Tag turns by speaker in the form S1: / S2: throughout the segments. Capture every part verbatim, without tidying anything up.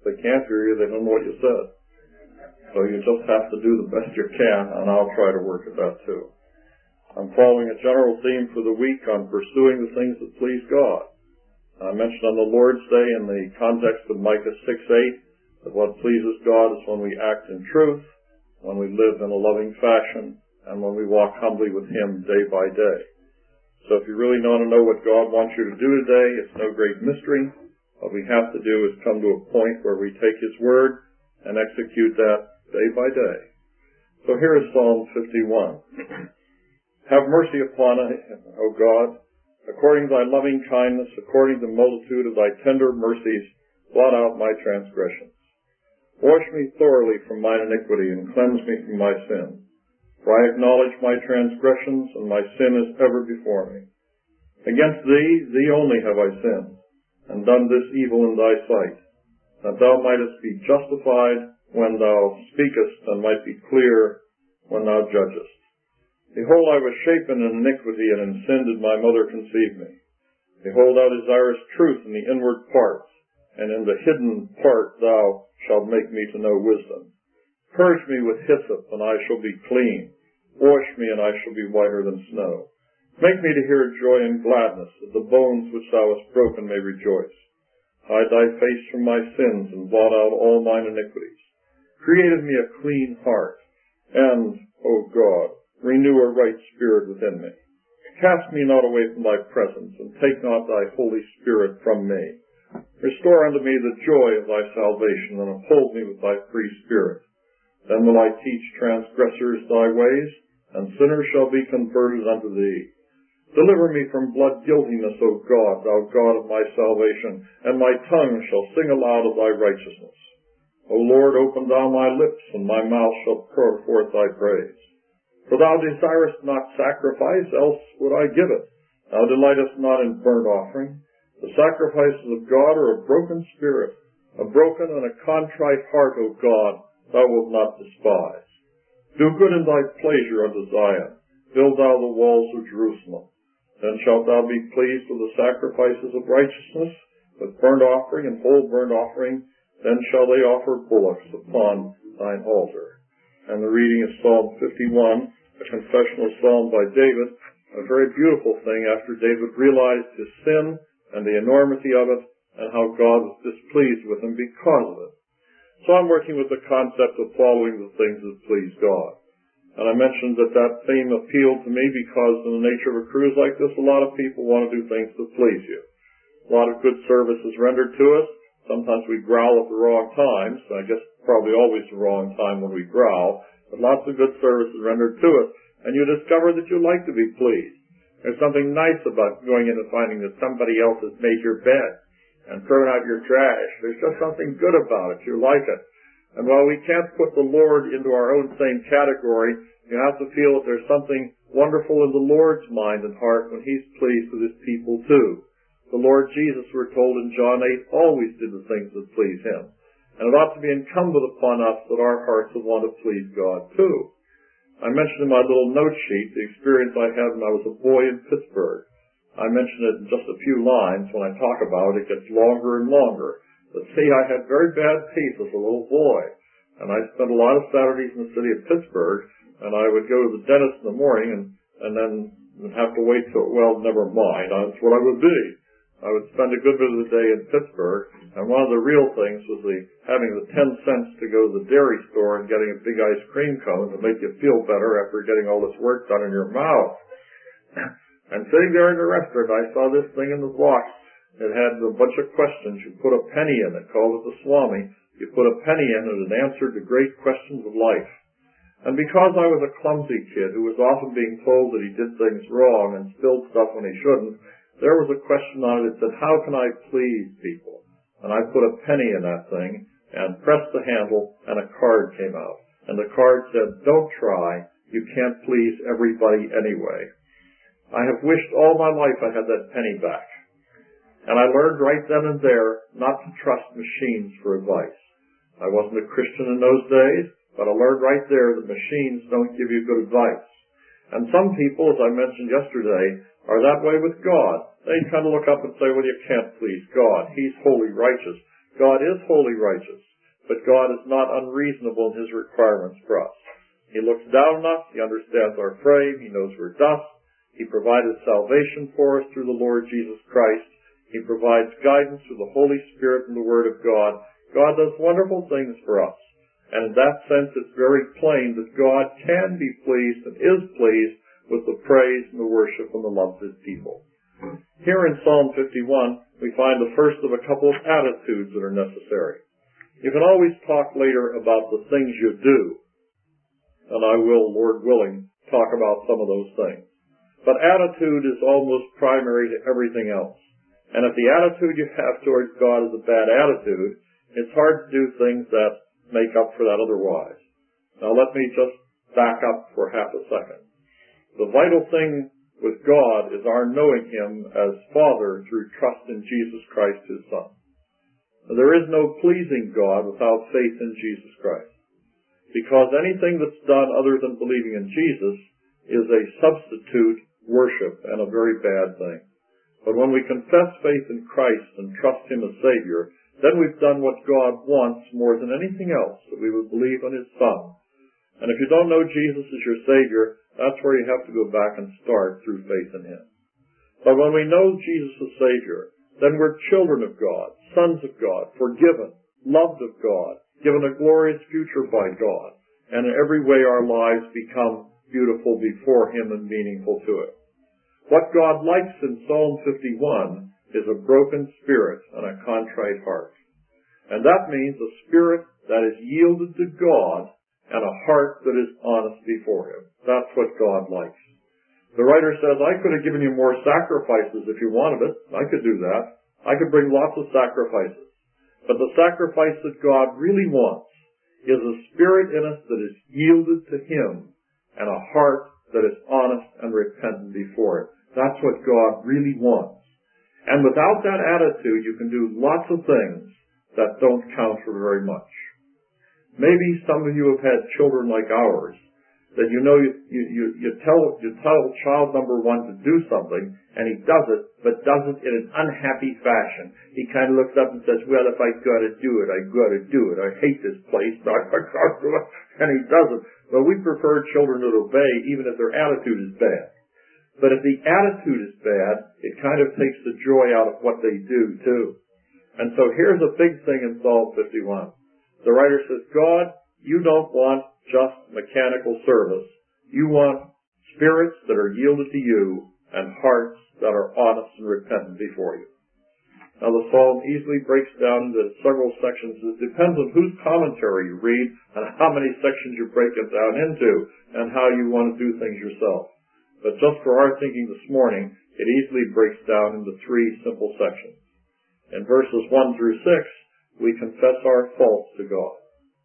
S1: If they can't hear you, they don't know what you said. So you just have to do the best you can, and I'll try to work at that too. I'm following a general theme for the week on pursuing the things that please God. I mentioned on the Lord's Day in the context of Micah six eight that what pleases God is when we act in truth, when we live in a loving fashion, and when we walk humbly with Him day by day. So if you really want to know what God wants you to do today, it's no great mystery. What we have to do is come to a point where we take His word and execute that day by day. So here is Psalm fifty-one. Have mercy upon us, O God, according to thy loving kindness, according to the multitude of thy tender mercies, blot out my transgressions. Wash me thoroughly from mine iniquity and cleanse me from my sin. For I acknowledge my transgressions, and my sin is ever before me. Against thee, thee only have I sinned, and done this evil in thy sight, that thou mightest be justified when thou speakest, and might be clear when thou judgest. Behold, I was shapen in iniquity, and in sin did my mother conceive me. Behold, thou desirest truth in the inward parts, and in the hidden part thou shalt make me to know wisdom. Purge me with hyssop, and I shall be clean. Wash me, and I shall be whiter than snow. Make me to hear joy and gladness, that the bones which thou hast broken may rejoice. Hide thy face from my sins, and blot out all mine iniquities. Create in me a clean heart, and, O God, renew a right spirit within me. Cast me not away from thy presence, and take not thy Holy Spirit from me. Restore unto me the joy of thy salvation, and uphold me with thy free spirit. Then will I teach transgressors thy ways, and sinners shall be converted unto thee. Deliver me from blood guiltiness, O God, thou God of my salvation, and my tongue shall sing aloud of thy righteousness. O Lord, open thou my lips, and my mouth shall pour forth thy praise. For thou desirest not sacrifice, else would I give it. Thou delightest not in burnt offering. The sacrifices of God are a broken spirit, a broken and a contrite heart, O God, thou wilt not despise. Do good in thy pleasure unto Zion. Build thou the walls of Jerusalem. Then shalt thou be pleased with the sacrifices of righteousness, with burnt offering and whole burnt offering. Then shall they offer bullocks upon thine altar. And the reading is Psalm fifty-one, a confessional psalm by David, a very beautiful thing after David realized his sin and the enormity of it, and how God was displeased with him because of it. So I'm working with the concept of following the things that please God. And I mentioned that that theme appealed to me because in the nature of a cruise like this, a lot of people want to do things that please you. A lot of good service is rendered to us. Sometimes we growl at the wrong times. I guess probably always the wrong time when we growl. But lots of good service is rendered to us. And you discover that you like to be pleased. There's something nice about going in and finding that somebody else has made your bed and thrown out your trash. There's just something good about it. You like it. And while we can't put the Lord into our own same category, you have to feel that there's something wonderful in the Lord's mind and heart when He's pleased with His people too. The Lord Jesus, we're told in John eight, always did the things that please Him. And it ought to be incumbent upon us that our hearts will want to please God too. I mentioned in my little note sheet the experience I had when I was a boy in Pittsburgh. I mentioned it in just a few lines. When I talk about it, it gets longer and longer. But see, I had very bad teeth as a little boy. And I spent a lot of Saturdays in the city of Pittsburgh, and I would go to the dentist in the morning and, and then have to wait till, well, never mind. That's what I would be. I would spend a good bit of the day in Pittsburgh, and one of the real things was the having the ten cents to go to the dairy store and getting a big ice cream cone to make you feel better after getting all this work done in your mouth. And sitting there in the restaurant, I saw this thing in the box. It had a bunch of questions. You put a penny in it, called it the Swami. You put a penny in and it answered the great questions of life. And because I was a clumsy kid who was often being told that he did things wrong and spilled stuff when he shouldn't, there was a question on it that said, how can I please people? And I put a penny in that thing and pressed the handle and a card came out. And the card said, don't try. You can't please everybody anyway. I have wished all my life I had that penny back. And I learned right then and there not to trust machines for advice. I wasn't a Christian in those days, but I learned right there that machines don't give you good advice. And some people, as I mentioned yesterday, are that way with God. They kind of look up and say, well, you can't please God. He's wholly righteous. God is wholly righteous, but God is not unreasonable in his requirements for us. He looks down on us, he understands our frame, he knows we're dust, he provided salvation for us through the Lord Jesus Christ, he provides guidance through the Holy Spirit and the Word of God. God does wonderful things for us. And in that sense, it's very plain that God can be pleased and is pleased with the praise and the worship and the love of his people. Here in Psalm fifty-one, we find the first of a couple of attitudes that are necessary. You can always talk later about the things you do, and I will, Lord willing, talk about some of those things. But attitude is almost primary to everything else. And if the attitude you have towards God is a bad attitude, it's hard to do things that make up for that otherwise. Now let me just back up for half a second. The vital thing with God is our knowing him as Father through trust in Jesus Christ, his Son. Now, there is no pleasing God without faith in Jesus Christ, because anything that's done other than believing in Jesus is a substitute worship and a very bad thing. But when we confess faith in Christ and trust him as Savior, then we've done what God wants more than anything else, that we would believe in his Son. And if you don't know Jesus as your Savior, that's where you have to go back and start through faith in him. But when we know Jesus as Savior, then we're children of God, sons of God, forgiven, loved of God, given a glorious future by God, and in every way our lives become beautiful before him and meaningful to it. What God likes in Psalm fifty-one is a broken spirit and a contrite heart. And that means a spirit that is yielded to God and a heart that is honest before him. That's what God likes. The writer says, I could have given you more sacrifices if you wanted it. I could do that. I could bring lots of sacrifices. But the sacrifice that God really wants is a spirit in us that is yielded to him and a heart that is honest and repentant before it. That's what God really wants. And without that attitude, you can do lots of things that don't count for very much. Maybe some of you have had children like ours, that you know you, you, you tell you tell child number one to do something, and he does it, but does it in an unhappy fashion. He kind of looks up and says, well, if I gotta do it, I gotta do it. I hate this place, but I gotta do it. And he does it. Well, we prefer children that obey, even if their attitude is bad. But if the attitude is bad, it kind of takes the joy out of what they do, too. And so here's a big thing in Psalm fifty-one. The writer says, God, you don't want just mechanical service. You want spirits that are yielded to you and hearts that are honest and repentant before you. Now the psalm easily breaks down into several sections. It depends on whose commentary you read and how many sections you break it down into and how you want to do things yourself. But just for our thinking this morning, it easily breaks down into three simple sections. In verses one through six, we confess our faults to God.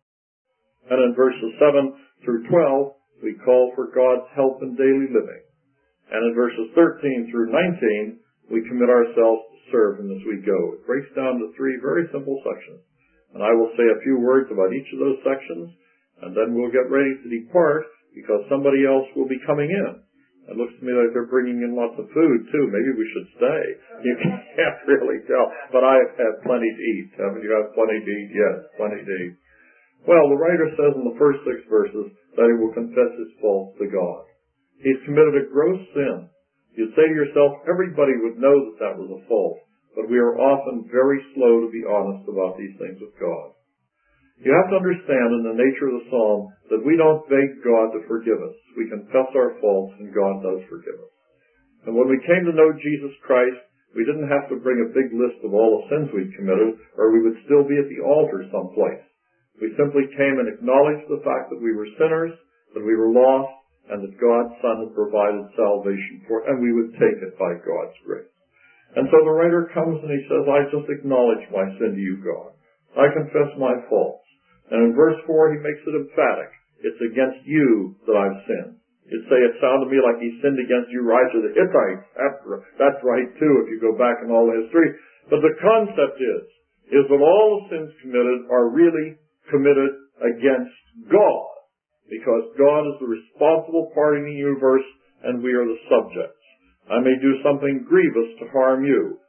S1: And in verses seven through twelve, we call for God's help in daily living. And in verses thirteen through nineteen, we commit ourselves to serve him as we go. It breaks down to three very simple sections. And I will say a few words about each of those sections, and then we'll get ready to depart because somebody else will be coming in. It looks to me like they're bringing in lots of food, too. Maybe we should stay. You can't really tell. But I've had plenty to eat. Haven't you had plenty to eat? Yes, plenty to eat. Well, the writer says in the first six verses that he will confess his faults to God. He's committed a gross sin. You'd say to yourself, everybody would know that that was a fault. But we are often very slow to be honest about these things with God. You have to understand in the nature of the psalm that we don't beg God to forgive us. We confess our faults and God does forgive us. And when we came to know Jesus Christ, we didn't have to bring a big list of all the sins we'd committed, or we would still be at the altar someplace. We simply came and acknowledged the fact that we were sinners, that we were lost, and that God's Son had provided salvation for it, and we would take it by God's grace. And so the writer comes and he says, I just acknowledge my sin to you, God. I confess my faults. And in verse four, he makes it emphatic. It's against you that I've sinned. You'd say it sounded to me like he sinned against Uriah the Hittite. That's, that's right, too, if you go back in all the history. But the concept is, is that all the sins committed are really committed against God. Because God is the responsible party in the universe, and we are the subjects. I may do something grievous to harm you.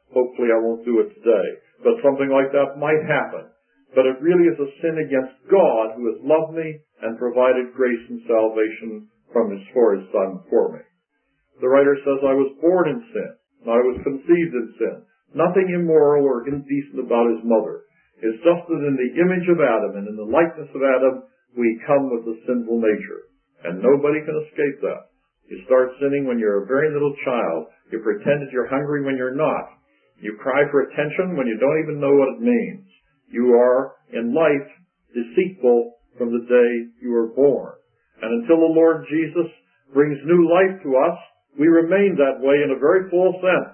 S1: Hopefully I won't do it today. But something like that might happen. But it really is a sin against God, who has loved me and provided grace and salvation from his, for his Son for me. The writer says, I was born in sin, and I was conceived in sin. Nothing immoral or indecent about his mother. It's just that in the image of Adam and in the likeness of Adam, we come with the sinful nature. And nobody can escape that. You start sinning when you're a very little child. You pretend that you're hungry when you're not. You cry for attention when you don't even know what it means. You are, in life, deceitful from the day you were born. And until the Lord Jesus brings new life to us, we remain that way in a very full sense.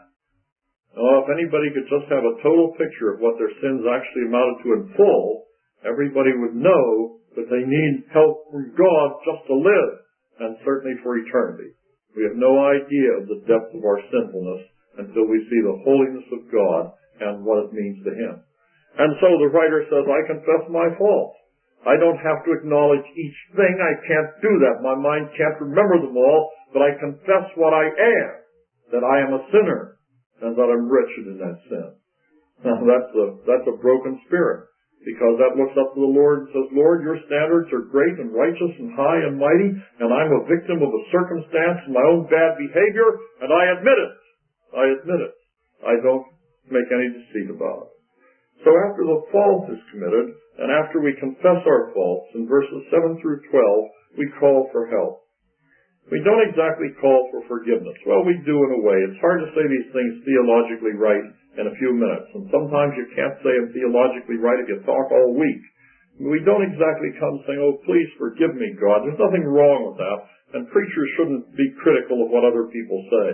S1: Now, if anybody could just have a total picture of what their sins actually amounted to in full, everybody would know that they need help from God just to live, and certainly for eternity. We have no idea of the depth of our sinfulness until we see the holiness of God and what it means to him. And so the writer says, I confess my faults. I don't have to acknowledge each thing. I can't do that. My mind can't remember them all, but I confess what I am, that I am a sinner, and that I'm wretched in that sin. Now that's a, that's a broken spirit, because that looks up to the Lord and says, Lord, your standards are great and righteous and high and mighty, and I'm a victim of a circumstance and my own bad behavior, and I admit it. I admit it. I don't make any deceit about it. So after the fault is committed, and after we confess our faults, in verses seven through twelve, we call for help. We don't exactly call for forgiveness. Well, we do in a way. It's hard to say these things theologically right in a few minutes, and sometimes you can't say them theologically right if you talk all week. We don't exactly come saying, oh, please forgive me, God. There's nothing wrong with that, and preachers shouldn't be critical of what other people say.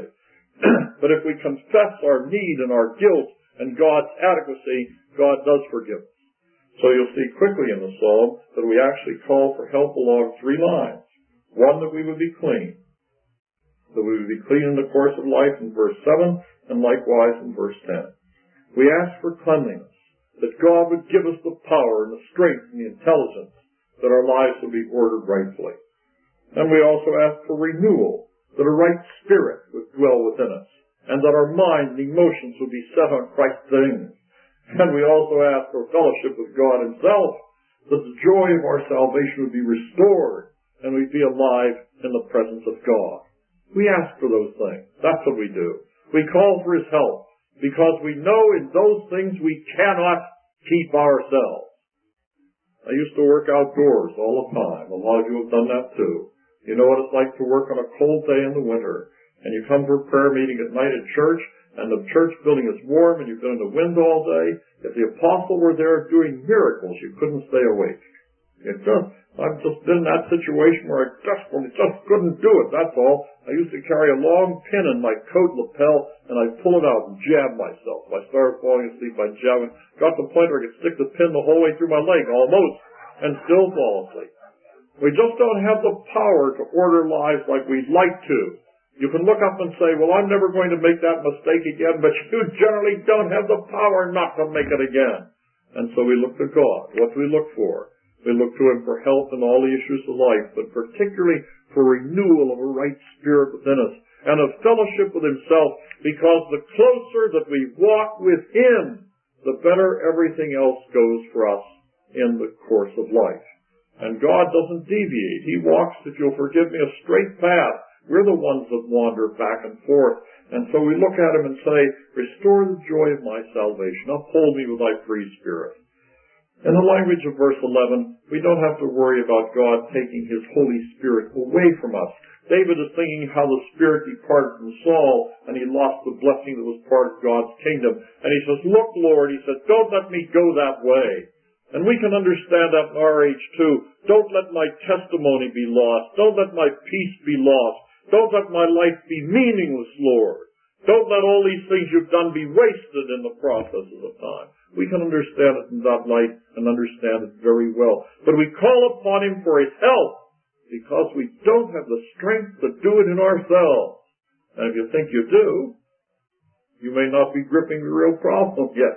S1: But if we confess our need and our guilt and God's adequacy, God does forgive us. So you'll see quickly in the psalm that we actually call for help along three lines. One, that we would be clean. That we would be clean in the course of life in verse seven, and likewise in verse ten. We ask for cleanliness, that God would give us the power and the strength and the intelligence that our lives would be ordered rightfully. And we also ask for renewal, that a right spirit would dwell within us, and that our mind and emotions would be set on Christ's things. And we also ask for fellowship with God himself, that the joy of our salvation would be restored, and we'd be alive in the presence of God. We ask for those things. That's what we do. We call for his help, because we know in those things we cannot keep ourselves. I used to work outdoors all the time. A lot of you have done that too. You know what it's like to work on a cold day in the winter, and you come for a prayer meeting at night at church, and the church building is warm, and you've been in the wind all day. If the apostle were there doing miracles, you couldn't stay awake. It just, I've just been in that situation where I desperately just couldn't do it, that's all. I used to carry a long pin in my coat lapel, and I'd pull it out and jab myself. I started falling asleep by jabbing. Got to the point where I could stick the pin the whole way through my leg, almost, and still fall asleep. We just don't have the power to order lives like we'd like to. You can look up and say, well, I'm never going to make that mistake again, but you generally don't have the power not to make it again. And so we look to God. What do we look for? We look to him for help in all the issues of life, but particularly for renewal of a right spirit within us and of fellowship with himself, because the closer that we walk with him, the better everything else goes for us in the course of life. And God doesn't deviate. He walks, if you'll forgive me, a straight path. We're the ones that wander back and forth. And so we look at him and say, restore the joy of my salvation. Uphold me with thy free spirit. In the language of verse eleven, we don't have to worry about God taking his Holy Spirit away from us. David is thinking how the Spirit departed from Saul, and he lost the blessing that was part of God's kingdom. And he says, look, Lord, he said, don't let me go that way. And we can understand that in our age too. Don't let my testimony be lost. Don't let my peace be lost. Don't let my life be meaningless, Lord. Don't let all these things you've done be wasted in the processes of time. We can understand it in that light and understand it very well. But we call upon him for his help because we don't have the strength to do it in ourselves. And if you think you do, you may not be gripping the real problem yet.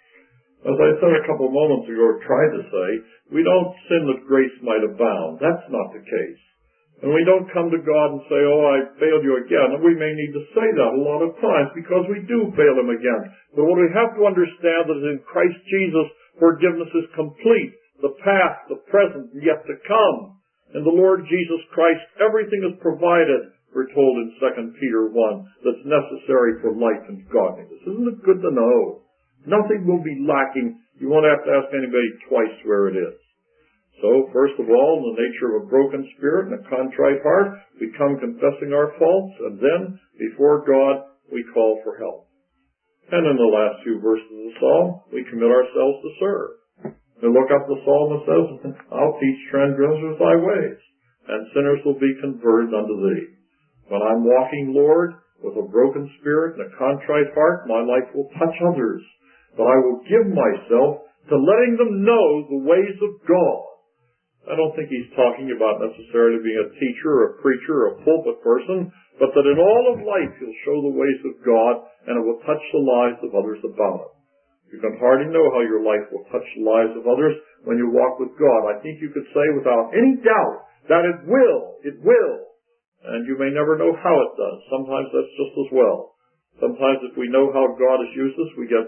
S1: As I said a couple of moments ago, or tried to say, we don't sin that grace might abound. That's not the case. And we don't come to God and say, oh, I failed you again. And we may need to say that a lot of times because we do fail Him again. But what we have to understand is in Christ Jesus, forgiveness is complete. The past, the present, and yet to come. In the Lord Jesus Christ, everything is provided, we're told in Second Peter one, that's necessary for life and godliness. Isn't it good to know? Nothing will be lacking. You won't have to ask anybody twice where it is. So, first of all, in the nature of a broken spirit and a contrite heart, we come confessing our faults, and then, before God, we call for help. And in the last few verses of the psalm, we commit ourselves to serve. We look up the psalm that says, I'll teach transgressors thy ways, and sinners will be converted unto thee. When I'm walking, Lord, with a broken spirit and a contrite heart, my life will touch others, but I will give myself to letting them know the ways of God. I don't think he's talking about necessarily being a teacher or a preacher or a pulpit person, but that in all of life he'll show the ways of God and it will touch the lives of others about him. You can hardly know how your life will touch the lives of others when you walk with God. I think you could say without any doubt that it will, it will. And you may never know how it does. Sometimes that's just as well. Sometimes if we know how God has used us, we get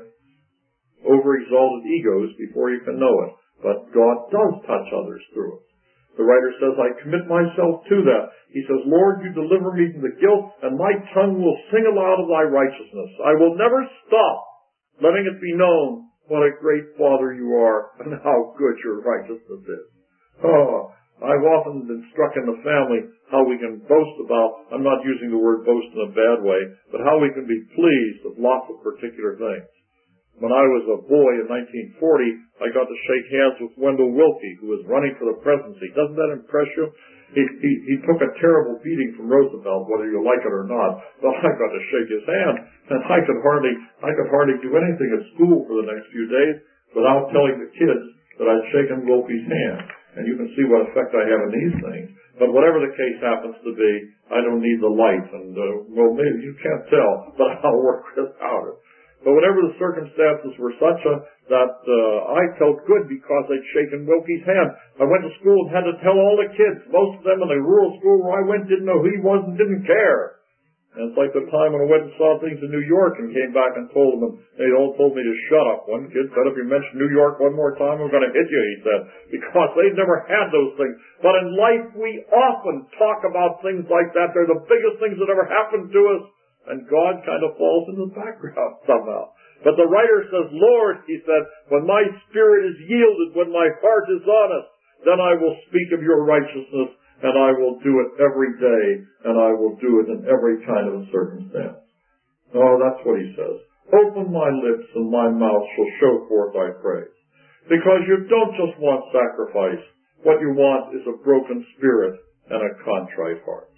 S1: overexalted egos before you can know it. But God does touch others through it. The writer says, I commit myself to that. He says, Lord, you deliver me from the guilt, and my tongue will sing aloud of thy righteousness. I will never stop letting it be known what a great Father you are and how good your righteousness is. Oh, I've often been struck in the family how we can boast about, I'm not using the word boast in a bad way, but how we can be pleased with lots of particular things. When I was a boy in nineteen forty, I got to shake hands with Wendell Willkie, who was running for the presidency. Doesn't that impress you? He, he, he took a terrible beating from Roosevelt, whether you like it or not. But I got to shake his hand, and I could hardly, I could hardly do anything at school for the next few days without telling the kids that I'd shaken Willkie's hand. And you can see what effect I have in these things. But whatever the case happens to be, I don't need the light. And, uh, well, maybe you can't tell, but I'll work without it. But whatever the circumstances were such a, that uh, I felt good because I'd shaken Willkie's hand. I went to school and had to tell all the kids. Most of them in the rural school where I went didn't know who he was and didn't care. And it's like the time when I went and saw things in New York and came back and told them, and they all told me to shut up. One kid said, if you mention New York one more time, I'm going to hit you, he said, because they'd never had those things. But in life, we often talk about things like that. They're the biggest things that ever happened to us. And God kind of falls in the background somehow. But the writer says, Lord, he said, when my spirit is yielded, when my heart is honest, then I will speak of your righteousness, and I will do it every day, and I will do it in every kind of circumstance. Oh, that's what he says. Open my lips, and my mouth shall show forth thy praise. Because you don't just want sacrifice. What you want is a broken spirit and a contrite heart.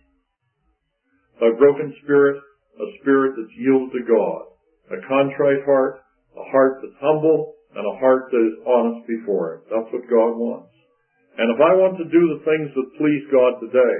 S1: A broken spirit, a spirit that's yielded to God, a contrite heart, a heart that's humble, and a heart that is honest before Him. That's what God wants. And if I want to do the things that please God today,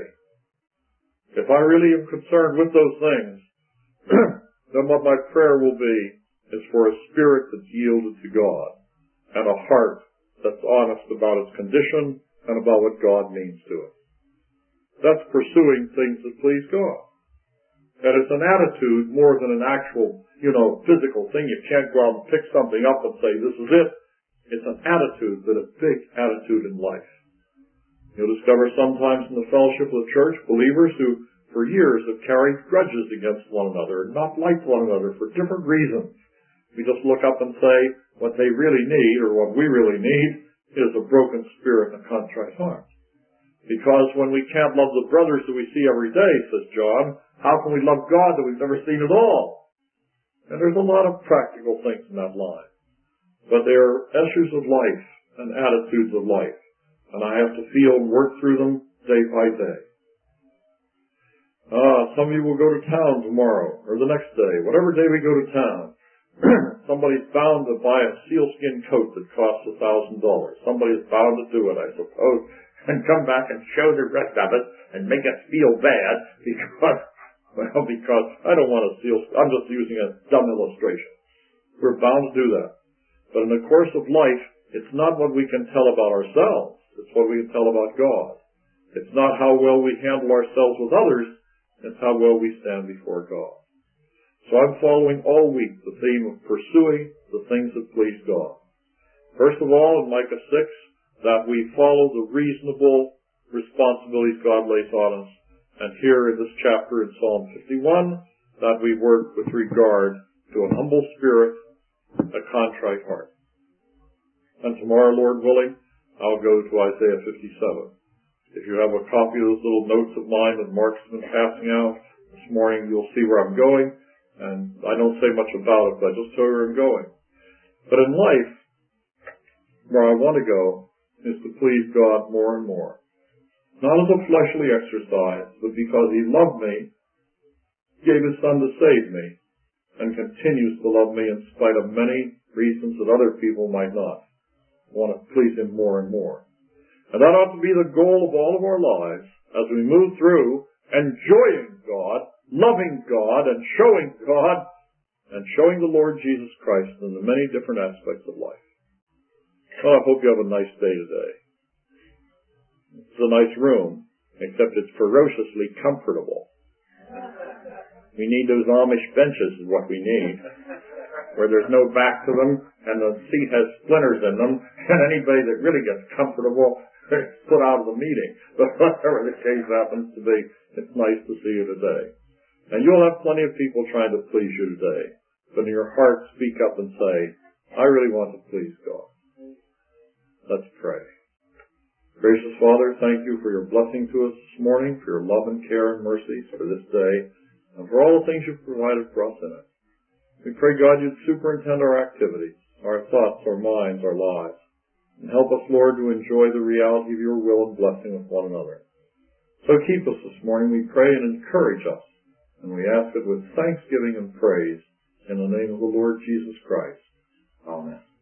S1: if I really am concerned with those things, then what my prayer will be is for a spirit that's yielded to God, and a heart that's honest about its condition and about what God means to it. That's pursuing things that please God. And it's an attitude more than an actual, you know, physical thing. You can't go out and pick something up and say, this is it. It's an attitude, but a big attitude in life. You'll discover sometimes in the fellowship of the church, believers who for years have carried grudges against one another, not liked one another for different reasons. We just look up and say, what they really need, or what we really need, is a broken spirit and a contrite heart. Because when we can't love the brothers that we see every day, says John, how can we love God that we've never seen at all? And there's a lot of practical things in that line. But they are issues of life and attitudes of life. And I have to feel and work through them day by day. Uh, some of you will go to town tomorrow, or the next day, whatever day we go to town. Somebody's bound to buy a sealskin coat that costs a thousand dollars. Somebody's bound to do it, I suppose, and come back and show the rest of it and make us feel bad because, well, because I don't want to seal, I'm just using a dumb illustration. We're bound to do that. But in the course of life, it's not what we can tell about ourselves. It's what we can tell about God. It's not how well we handle ourselves with others, it's how well we stand before God. So I'm following all week the theme of pursuing the things that please God. First of all, in Micah six, that we follow the reasonable responsibilities God lays on us. And here in this chapter in Psalm fifty-one, that we work with regard to an humble spirit, a contrite heart. And tomorrow, Lord willing, I'll go to Isaiah fifty-seven. If you have a copy of those little notes of mine that Mark's been passing out this morning, you'll see where I'm going. And I don't say much about it, but I just tell you where I'm going. But in life, where I want to go is to please God more and more. Not as a fleshly exercise, but because He loved me, gave His Son to save me, and continues to love me in spite of many reasons that other people might not. I want to please Him more and more. And that ought to be the goal of all of our lives as we move through enjoying God, loving God, and showing God, and showing the Lord Jesus Christ in the many different aspects of life. Well, I hope you have a nice day today. It's a nice room, except it's ferociously comfortable. We need those Amish benches is what we need, where there's no back to them, and the seat has splinters in them, and anybody that really gets comfortable is put out of the meeting. But whatever the case happens to be, it's nice to see you today. And you'll have plenty of people trying to please you today. But in your heart, speak up and say, I really want to please God. Let's pray. Gracious Father, thank you for your blessing to us this morning, for your love and care and mercies for this day, and for all the things you've provided for us in it. We pray, God, you'd superintend our activities, our thoughts, our minds, our lives, and help us, Lord, to enjoy the reality of your will and blessing with one another. So keep us this morning, we pray, and encourage us, and we ask it with thanksgiving and praise in the name of the Lord Jesus Christ. Amen.